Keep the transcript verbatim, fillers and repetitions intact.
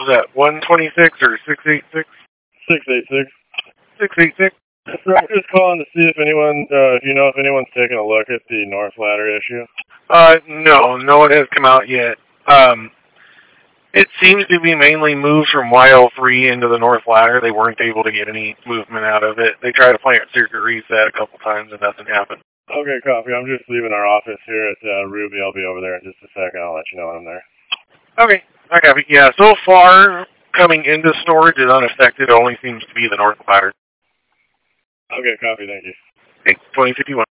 Was that one twenty-six or six eighty-six? six eighty-six. six eighty-six. So I'm just calling to see if anyone, uh, if you know if anyone's taken a look at the North Ladder issue. Uh, no, no one has come out yet. Um, it seems to be mainly moved from Y L three into the North Ladder. They weren't able to get any movement out of it. They tried to plant circuit reset a couple times and nothing happened. Okay, copy. I'm just leaving our office here at uh, Ruby. I'll be over there in just a second. I'll let you know when I'm there. Okay, I copy. Yeah, so far, coming into storage is unaffected. It only seems to be the North Ladder. Okay, copy. Thank you. Okay, twenty fifty-one.